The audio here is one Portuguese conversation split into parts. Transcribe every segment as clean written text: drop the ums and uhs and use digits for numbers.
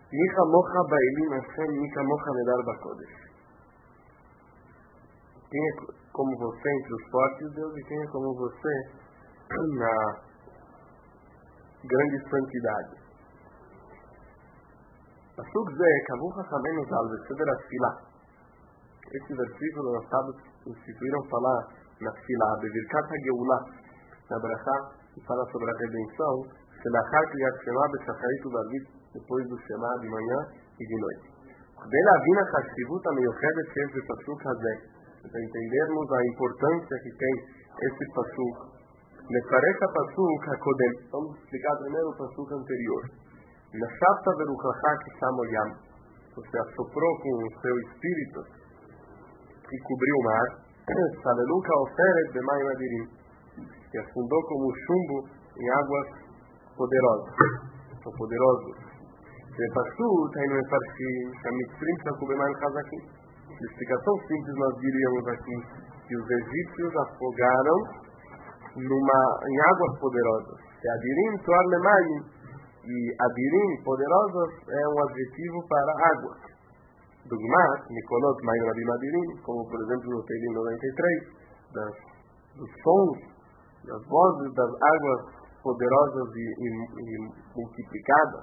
מי כמוך באלים Hashem, mim kamocha medar bakodesh. Quem é como você entre os fortes de Deus e quem é como você na grande santidade. Pasuk Zé, Kavu Chachamenu Zal, Beseder Asfila. Esse versículo nós sábados instituíram falar na Fila, Bevirkat HaGeulá, na Brachá, que fala sobre a redenção, Selachar Kriyat Shema, Beshacharit Ubarvit, depois do Shema de manhã e de noite. Bela Vina Chashivut Ameyuchedet Shesh Pasuk Hazé, para entendermos a importância que tem esse Pasuk. Nefarech HaPasuk HaKodem, vamos explicar primeiro o Pasuk anterior. Nashavta Beruchacha Kisham Yam, você assoprou com o seu espírito que cobriu o mar, Saleluka Oferet Bemayim Adirim, que afundou como chumbo em águas poderosas, ou poderosos. Pasuk, aí no Mefarshim, Shamitzrim Shaku Bemayim Chazakim. De explicação simples nós diríamos aqui que os egípcios afogaram em águas poderosas. E Adirim Tuar Lemayim, e Adirim, poderosos, é um adjetivo para água. Dugmat, Nikolot Mayim Rabim Adirim, como por exemplo no Teilim 93, dos sons, das vozes das águas poderosas e multiplicadas.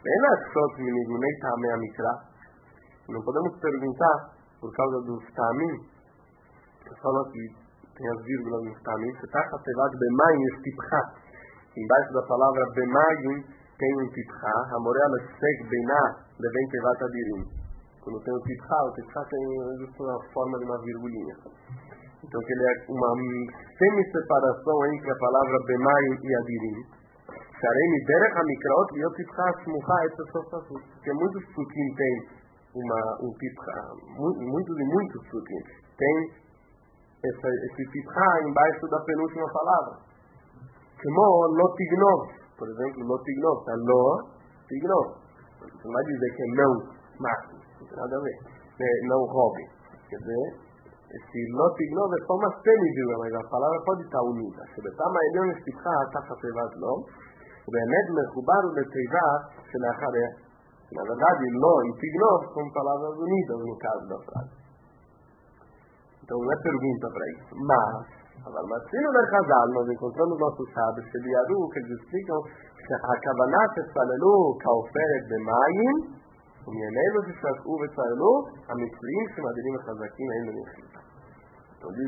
Não podemos perguntar por causa dos tamim, que fala que tem as vírgulas nos tamim, você está capelado bemayim estipcha. Embaixo da palavra bemayim tem um tipcha, amorela seg bená levem tevat adirim. Quando tem o tipcha tem uma forma de uma virgulinha. Então que ele é uma semi-separação entre a palavra bemayim e adirim. Sharei derech amikraot e o tipcha smucha et sofasut. Porque muitos psukim têm um tipcha, muitos psukim tem esse tipcha embaixo da penúltima palavra. Como lo tignov, por exemplo, lo tignov, tá lo tignov. Você não vai dizer que é não mate, não tem nada a ver, não roube. Quer dizer, esse lo tignov é só uma semi-vírgula, mas a palavra pode estar unida. Se você está mais não esse tipcha, está capelado não. O benet mechubar o leteivat se na charé. Na verdade, lo e tignov são palavras unidas no caso da frase. Então não é pergunta para isso. Mas se no Merkazal nós encontramos nossos sábios que eles explicam que a Kavanah Tefalelu Kaoferet Bemayim Umienelo Tishak'u Vetzalelu Amitzrim Shemadirim Chazakim ainda Nechita. Então diz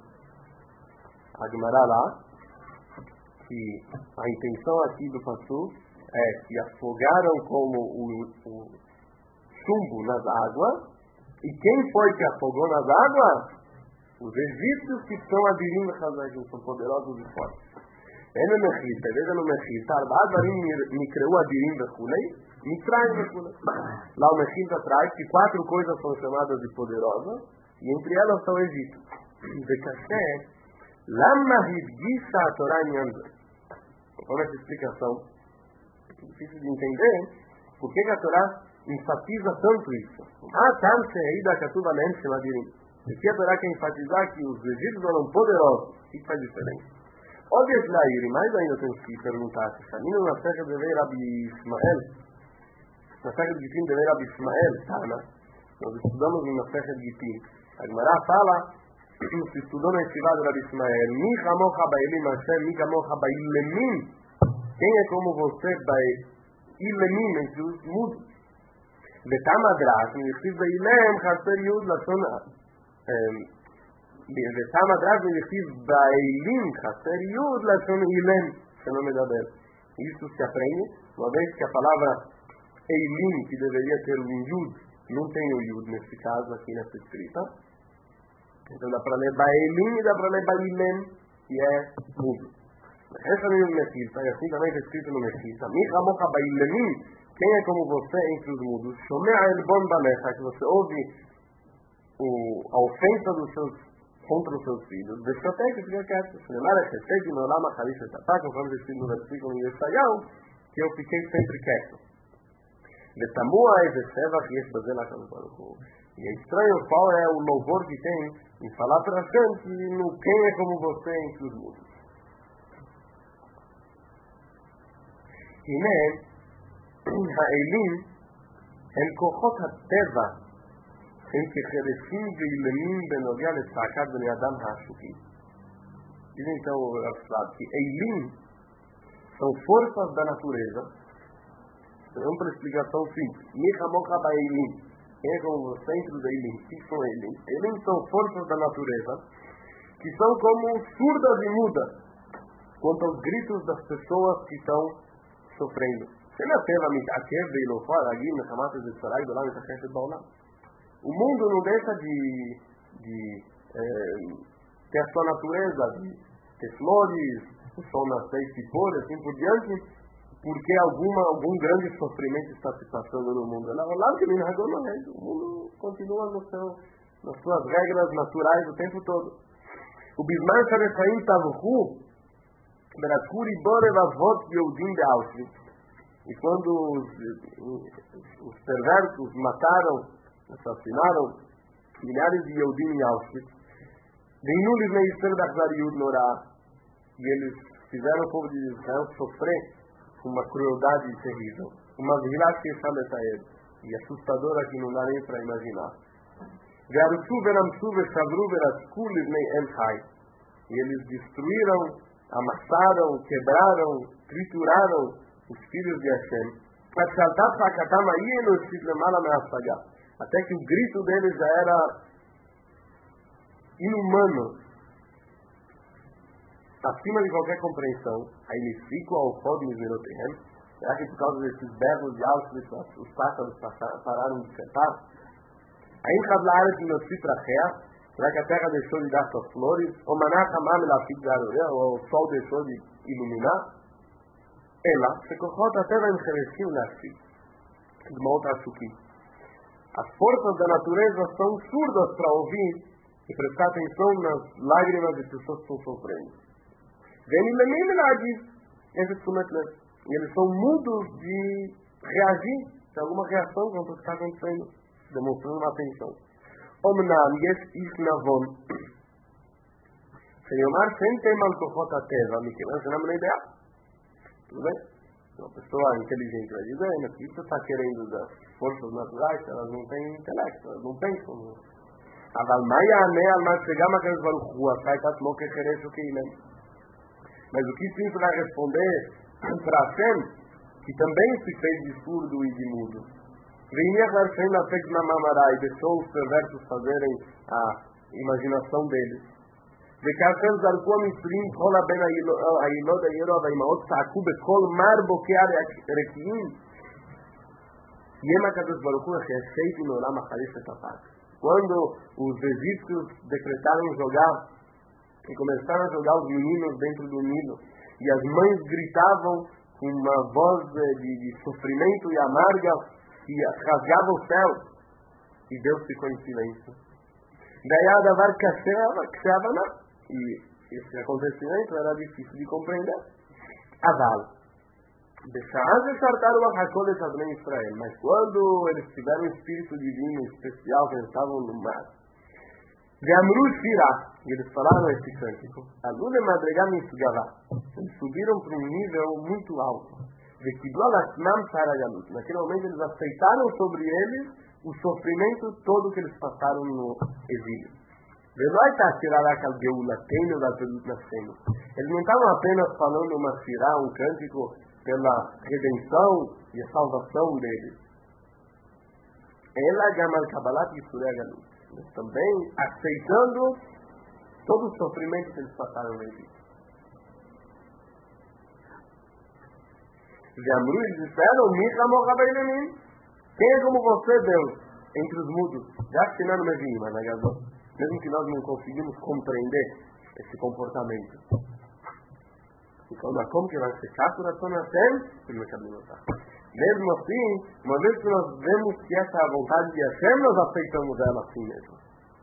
a Gemara lá que a intenção aqui do Pasuk é que afogaram como o chumbo nas águas. E quem foi que afogou nas águas? Os egípcios que são adirim Chazakim, são poderosos e fortes. Ele Mechita, veja no Mechita, Arba'advarim Nikreu adirim Vechulei, Mitraim Vechulei. Lá o Mechita traz que 4 coisas são chamadas de poderosas, e entre elas são o Egito. Vekaché, Lama Hidgisa a Torá em André. Então essa explicação é difícil de entender, por que a Torá enfatiza tanto isso? Tam She'ida Katuba Lehem Shemadirim. Se a Torá quer enfatizar que os egípcios eram poderosos, o que faz diferença? Óbvio e mais ainda temos que perguntar se Shamino na Secha de Rabi Ismael, na Secha de Gitim de Rabi Ismael, Tana, nós estudamos na Secha de Gitim. A Gemara fala, se estudou na Yeshiva de Rabi Ismael, Mi Chamocha Ba'ilim Hashem, Mi Chamocha Ba'ilemim. Quem é como você, Ba'ilemim, entre os mudos? Betamadras, me escreve Bailem, Chaser Yud, Lashon ושם הדרש מלכתיב באלים חסר יוד לשון אילם שלא מדבר. Isso se aprende, uma vez que a palavra eilim, que deveria ter um yud, não tem o yud nesse caso aqui nessa escrita. Então dá para ler baelim e dá para ler bailem, que é mudo. Essa é o Mechita, e assim também está escrito no Mechita. Michamocha bailemim, quem é como você entre os mudos? Shomea elbon bamecha, que você ouve a ofensa contra os seus filhos. Deixa até que fica quieto. Se lembra que seja no lama khalifa tata, conforme escrito no versículo em Yeshayahu, que eu fiquei sempre quieto. Betamua e Veseva que esse bazen lá no. E é estranho qual é o louvor que tem em falar para a gente no quem é como você entre os mundos. E nem a Elim הם כוחות הטבע הם כחרפים ואילמים בנוגע לצעקת בני אדם העשוקים. Dizem então o Rav que Eilim são forças da natureza. Vamos para a explicação simples. Michamocha ba Eilim. Quem é como os centros de Eilim? O que são Eilim? Eilim são forças da natureza que são como surdas e mudas quanto aos gritos das pessoas que estão sofrendo. O mundo não deixa de ter a sua natureza, de ter flores, o sol nascer e se pôr, assim por diante, porque algum grande sofrimento está se passando no mundo. O mundo continua nas suas regras naturais o tempo todo. O Bismar Sharechaim Tavchu, Berakuri Borevavot Yehudim de Auschwitz. E quando os perversos mataram, assassinaram milhares de Yehudim em Auschwitz, e eles fizeram o povo de Israel sofrer uma crueldade terrível, uma viragem e assustadora que não dá nem para imaginar. E eles destruíram, amassaram, quebraram, trituraram os filhos de Hashem, até que o grito deles já era inumano, acima de qualquer compreensão. Aí eles ficam ao fogo nos Mirotehem. Será que por causa desses berros de Auschwitz os pássaros pararam de cantar? Aí em Kablaret e Nossi Trachea, será que a terra deixou de dar suas flores? Ou o sol deixou de iluminar? Ela, שכוחות הטבע הם חרשים להפסיד. דמעות העשוקים. As forças da natureza são surdas para ouvir e prestar atenção nas lágrimas de pessoas que estão sofrendo. E eles são mudos de reagir, de alguma reação quanto ao que está acontecendo, demonstrando uma atenção. Omnam yes ish navon. Senhor, sem ter mal כוחות הטבע, מכיוון שאינם בני דעה. Tudo bem? Uma pessoa inteligente vai dizer, mas o que você está querendo das forças naturais? Elas não têm intelecto, elas não pensam. Mas o que sim vai responder para Hashem, que também se fez de surdo e de mudo? E deixou os perversos fazerem a imaginação deles. וכאשר זרקו המצרים כל הבן הילוד הירו והאימהות צעקו בכל מר בוקע רקיעים, ימה הקדוש ברוך הוא שהשאיתי מעולם החריף את הפת. Quando os egípcios decretaram jogar e começaram a jogar os meninos dentro do Nilo e as mães gritavam com uma voz de sofrimento e amarga e rasgava o céu e Deus ficou em silêncio. Daí a davar kasheava e esse acontecimento era difícil de compreender. Aval. Mas quando eles tiveram um espírito divino especial que eles estavam no mar, eles falaram esse cântico. Eles subiram para um nível muito alto. Naquele momento eles aceitaram sobre eles o sofrimento todo que eles passaram no exílio. Eles não estavam apenas falando uma sirá, um cântico pela redenção e a salvação deles. Ela gamal kabalat yisurei galut. Também aceitando todo o sofrimento que eles passaram neles. Eles disseram, quem é como você, Deus, entre os mudos? Já que não me vi, mas mesmo que nós não conseguimos compreender esse comportamento. Então, como que vai ser chato na zona Hashem? Mesmo assim, uma vez que nós vemos que essa é a vontade de Hashem, nós aceitamos ela assim mesmo.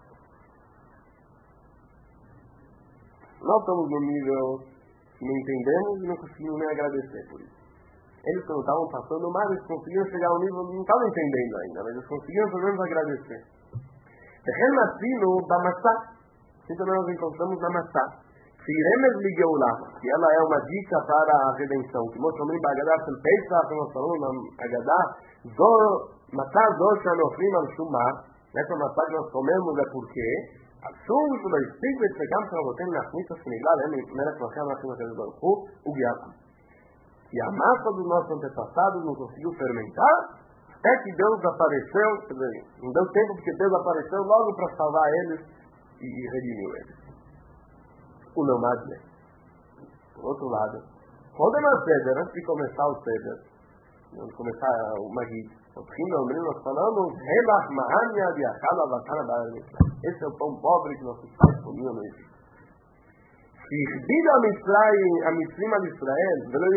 Nós estamos no nível que não entendemos e não conseguimos nem agradecer por isso. Eles, quando estavam passando mal, eles conseguiram chegar ao nível, não estavam entendendo ainda, mas eles conseguiram pelo menos agradecer. Assim também nós encontramos na matzá, Remes Ligeulah, que ela é uma dica para a redenção. Que mostra também Bagadah Shel Pesach, que nós falamos na Agadah, Matá Zor Shanofrim Al-Shumar, essa matá que nós comemos é porque Assum Shula Estig Vetzegam Shavotem Nachmita Shnigla, Meret Machem Nachim HaKadosh Baruch Hu, Ugiakum. E a massa dos nossos antepassados não conseguiu fermentar, até que Deus apareceu, quer dizer, não deu tempo porque Deus apareceu logo para salvar eles e redimiu eles. O nomade. Por outro lado, quando é na Seder, antes de começar o Seder, antes de começar o Magid, nós falamos, esse é o pão pobre que nossos pais comiam no Egito. A Mitzrim al Israel,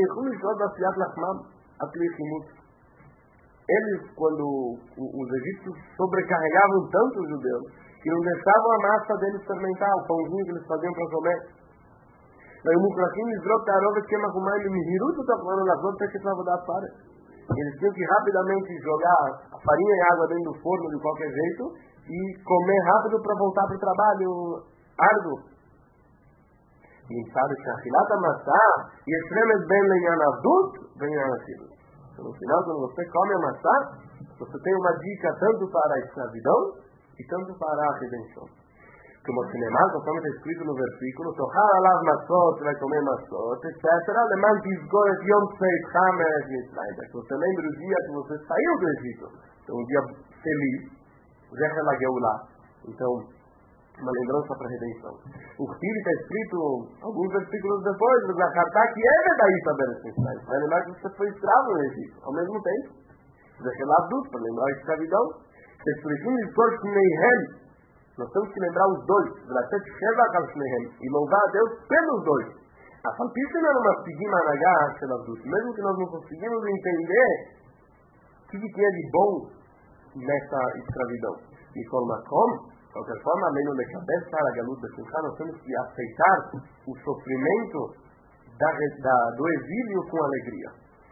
eles, quando os egípcios sobrecarregavam tanto os judeus, que não deixavam a massa deles fermentar, o pãozinho que eles faziam para comer. Eles tinham que rapidamente jogar a farinha e a água dentro do forno de qualquer jeito e comer rápido para voltar para o trabalho árduo. E sabe que a filata maçã e extremes bem lenhanavdut, bem lenhanavdut. No final, quando você come a maçã, você tem uma dica tanto para a escravidão e tanto para a redenção. Como se lemar, conforme está escrito no versículo, Tochar alav matzot, vai comer matzot, etc. Leman tizgor et yom tzeitcha me'eretz Mitzrayim. Que você lembre o dia que você saiu do Egito. Então, um dia feliz, Zecher LaGeulah. Então, uma lembrança para a redenção. O Ktib está escrito alguns versículos depois, no Zachartá, que é Bedaíta Beretz Mitzrayim. Vai lembrar que você foi escravo no Egito. Ao mesmo tempo, Zecher LaDut, para lembrar a escravidão. Nós temos que lembrar os dois, e louvar a Deus pelos dois. Mesmo que nós não conseguimos entender o que tinha de bom nessa escravidão. De qualquer forma, além de cabeça a galuta de nós temos que aceitar o sofrimento do exílio com alegria.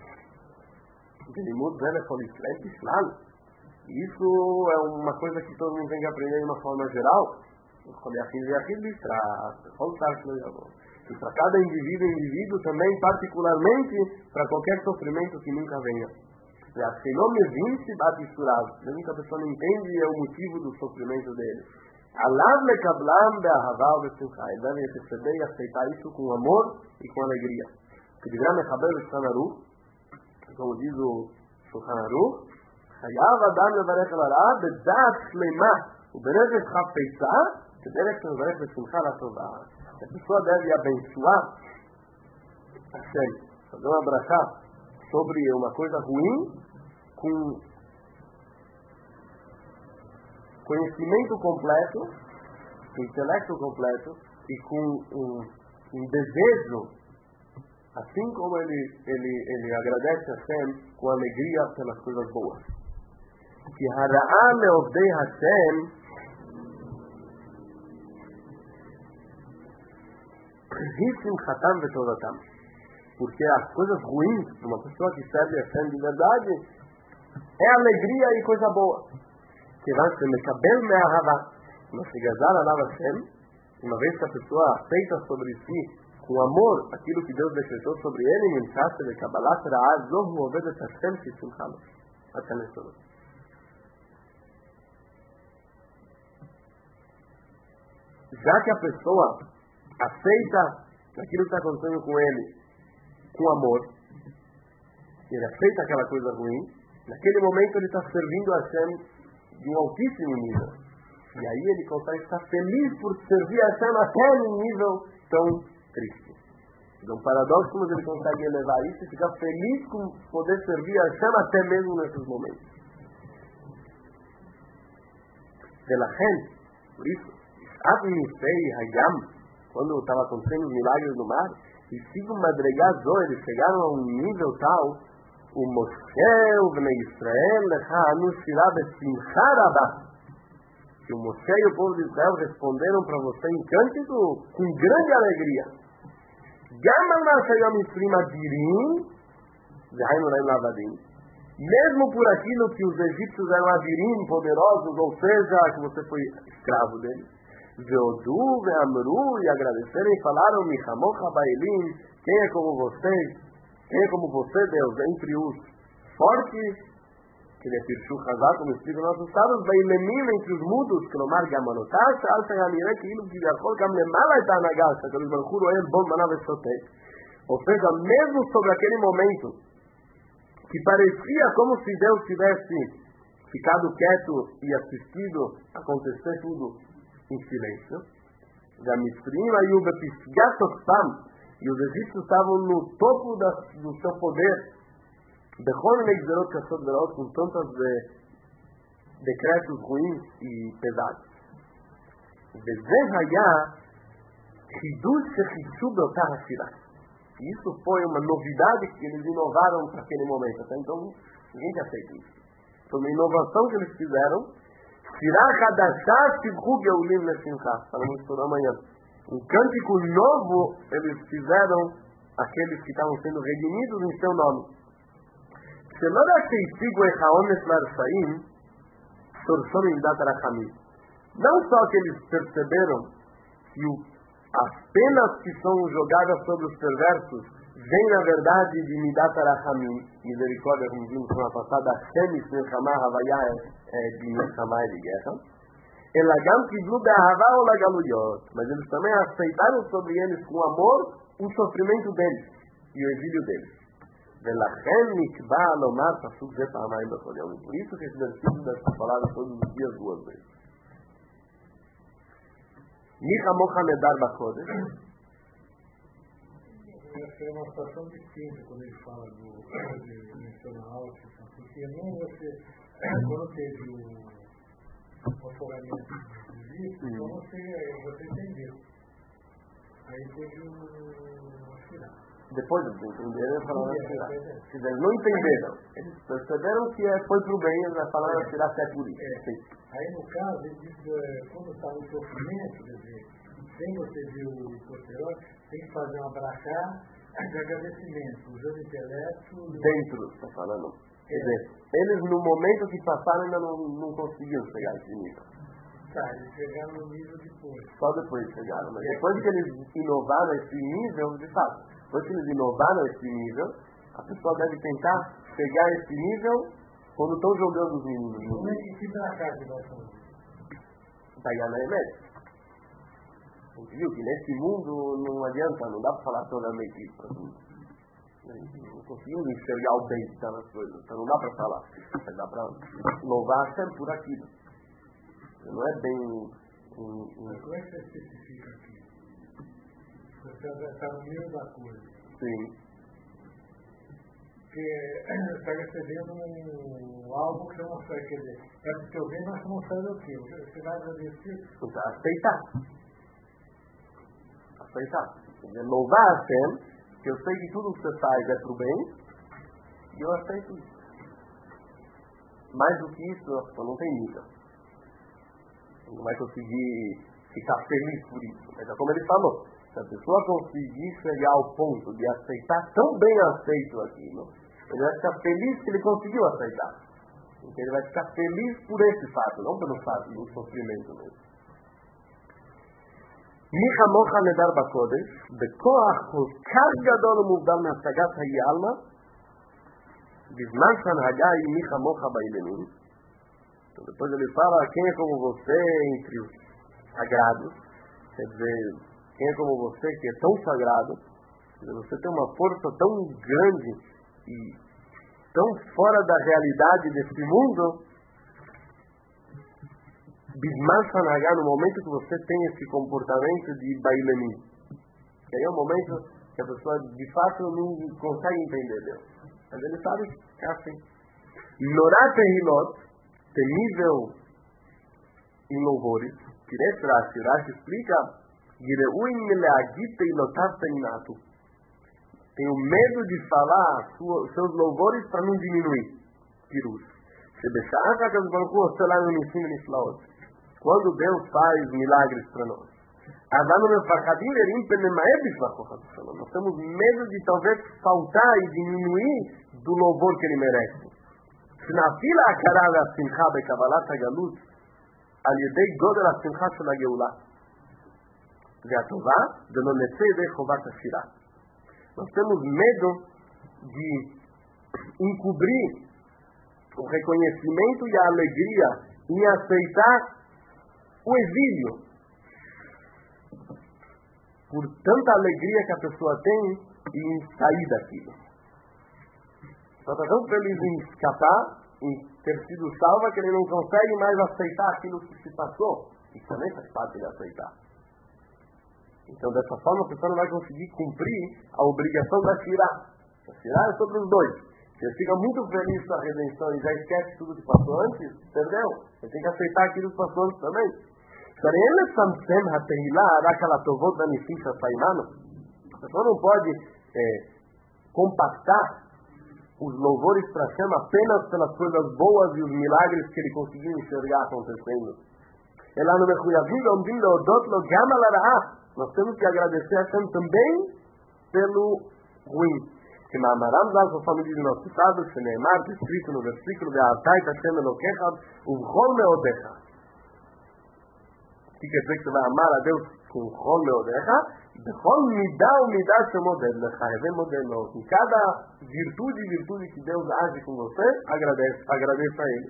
Isso é uma coisa que todo mundo tem que aprender de uma forma geral. E para cada indivíduo também, particularmente para qualquer sofrimento que nunca venha. Mesmo que a pessoa não entende o motivo do sofrimento dele. Ele deve receber e aceitar isso com amor e com alegria. Como diz o Shulchan Aruch, חייב אדם לברך על הרעה בדעת שלמה וברגש חפצה כדרך שמברך בשמחה לטובה. A pessoa deve abençoar Hashem, fazer uma brachá sobre uma coisa ruim com conhecimento completo, com intelecto completo e com um desejo, assim como ele agradece a Hashem com alegria pelas coisas boas. Que hara'a le'ovdei Hashem hisim chatam vetodatam. Porque as coisas ruins de uma pessoa que serve a Hashem de verdade é alegria e coisa boa. Que vai ser mekabel me'ahava. Mas se gazar alav Hashem, uma vez que a pessoa aceita sobre si com amor aquilo que Deus decretou sobre ele, nimtase de kabbalat ra'ah zohu ovedet Hashem hisim chalos. Até nesse. Já que a pessoa aceita aquilo que está acontecendo com ele com amor, ele aceita aquela coisa ruim, naquele momento ele está servindo a Hashem de um altíssimo nível. E aí ele consegue estar feliz por servir a Hashem até num nível tão triste. Então, paradoxo, mas ele consegue elevar isso e ficar feliz com poder servir a Hashem até mesmo nesses momentos. Por isso, quando estava acontecendo os milagres do mar, e sigo madregazou, eles chegaram a um nível tal, o Moshe, o Bnei Israel, que o Moshe e o povo de Israel responderam para você em cântico com grande alegria. Mesmo por aquilo que os egípcios eram adirim, poderosos, ou seja, que você foi escravo deles. Veodu, veamru, e agradeceram e falaram, Michamocha Bailim, quem é como você? Quem é como você, Deus, entre os fortes? Que ele é Pirshu Hazar, como explica nossos sábios, Bailemim, entre os mudos, que no mar Gamanotash, Alta Yamire, que ilu que viajou, Gamlemala e Tanagasha, que o Baruchuru é bom, Manav Esotei. Ou seja, mesmo sobre aquele momento, que parecia como se Deus tivesse ficado quieto e assistido acontecer tudo em silêncio, e os egípcios estavam no topo do seu poder, com tantos decretos ruins e pesados. Isso foi uma novidade que eles inovaram para aquele momento. Até então, ninguém tinha feito isso. Foi uma inovação que eles fizeram. Falamos por amanhã. Um cântico novo eles fizeram aqueles que estavam sendo redimidos em seu nome. Não só que eles perceberam que as penas que são jogadas sobre os perversos vêm na verdade de Midat Arachamim, misericórdia, como vimos semana passada, Shemis Nechama Havaya de Nechama e de guerra, Elagam Kidlu Be'ahava ou Lagaluyot, mas eles também aceitaram sobre eles com amor o sofrimento deles e o exílio deles. Por isso que esse versículo deve ser falado todos os dias 2 vezes. Michamocha Nedar Bakodesh. Essa é uma situação distinta quando ele fala de mencionar algo, porque não você, quando teve o afogamento do Egito, então você entendeu. Aí teve o Shirah. Depois de entenderam, falaram Shirah. Eles não entenderam. Eles perceberam que foi pro bem, eles falaram Shirah até por isso. Aí no caso, ele diz, quando está no sofrimento, quer dizer, sem você ver o posterior, tem que fazer uma brachá de agradecimento, usando o intelecto. Dentro, está falando. Quer dizer, eles no momento que passaram ainda não conseguiram chegar nesse nível. Tá, eles chegaram no nível depois. Só depois chegaram, mas depois que eles inovaram esse nível, de fato, depois que eles inovaram esse nível, a pessoa deve tentar chegar a esse nível quando estão jogando os meninos. Como é que brachá que nós falamos? Pegar na remédio. Viu que nesse mundo não adianta, não dá para falar toda a mentira. Não conseguimos enxergar o bem que está nas coisas, então não dá para falar. Mas dá para louvar sempre por aquilo. Não é bem Mas como é que você especifica aqui? Você está no meio da coisa. Sim. Porque você está recebendo algo que você não sabe, quer dizer, é porque eu venho, mas você não sabe o quê? Você vai agradecer? Aceitar. Quer dizer, louvar a Hashem, que eu sei que tudo que você faz é pro bem, e eu aceito isso. Mais do que isso, a pessoa não tem nível. Não vai conseguir ficar feliz por isso. Mas é como ele falou, se a pessoa conseguir chegar ao ponto de aceitar tão bem aceito aquilo, ele vai ficar feliz que ele conseguiu aceitar. Então ele vai ficar feliz por esse fato, não pelo fato do sofrimento mesmo. Michamocha Nedar Bakodesh, בכוח כל כך גדול ומובדל מהשגת היעלמה, בזמן שהנהגה היא מיchamocha בעילמים. Então depois ele fala, quem é como você entre os sagrados, quer dizer, quem é como você que é tão sagrado, quer dizer, você tem uma força tão grande e tão fora da realidade desse mundo, Bisman Sanagá, no momento que você tem esse comportamento de bailemim, que aí é o momento que a pessoa de fato não consegue entender Deus, mas ele sabe que é assim. Norat Ehilot, temível em louvores, que Rashi explica, tenho medo de falar seus louvores para não diminuir. Pirush. Quando Deus faz milagres para nós, nós temos medo de talvez faltar e diminuir do louvor que ele merece. שנאפיל ההכרה והשמחה בקבלת הגלות על ידי גודל השמחה של הגאולה. Nós temos medo de encobrir o reconhecimento e a alegria em aceitar o exílio. Por tanta alegria que a pessoa tem em sair daquilo. Ela está tão feliz em escapar, em ter sido salva, que ele não consegue mais aceitar aquilo que se passou. Isso também faz parte de aceitar. Então, dessa forma, a pessoa não vai conseguir cumprir a obrigação da Shirah. A Shirah é sobre os dois. Se ele fica muito feliz com a redenção e já esquece tudo que passou antes, perdeu. Ele tem que aceitar aquilo que passou antes também. A pessoa não pode compactar os louvores para Hashem apenas pelas coisas boas e os milagres que ele conseguiu enxergar acontecendo. Nós temos que agradecer a Hashem também pelo ruim. Que Ma'amaram Zal, conforme diz o nosso sábado, que Neymar, escrito no versículo de Atai Hashem Elokecha, Uvchol Meodecha. Que quer dizer que você vai amar a Deus com Chol Meodecha, Bechol Midah o Midah Shemoded Lecha, Modelo. Em cada virtude que Deus age com você, agradeça a Ele.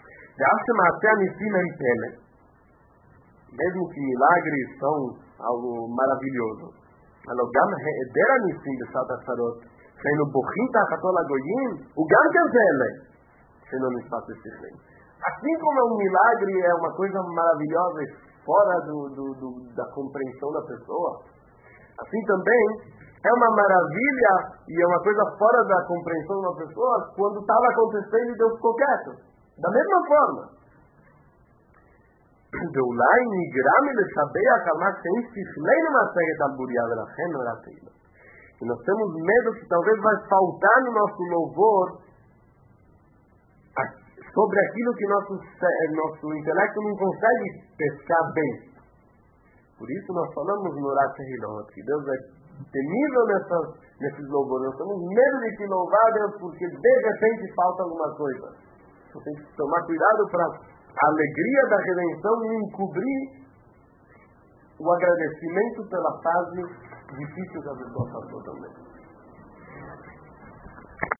Mesmo que milagres são algo maravilhoso. Alogam He'eder Anisim Beshat Asarot, Sheinu Bochim Tachatol Agoyim, o Gam Kazele, Sheinu Nishpat Besichlim. Assim como um milagre é uma coisa maravilhosa fora da compreensão da pessoa, assim também é uma maravilha e é uma coisa fora da compreensão da pessoa quando estava acontecendo e Deus ficou quieto. Da mesma forma. E nós temos medo que talvez vai faltar no nosso louvor sobre aquilo que nosso intelecto não consegue pescar bem. Por isso nós falamos no Orat Tehilot, que Deus é temível nesses louvores. Nós temos medo de te louvar, Deus, porque de repente falta alguma coisa. Você tem que tomar cuidado para a alegria da redenção e encobrir o agradecimento pela fase difícil que a pessoa passou também.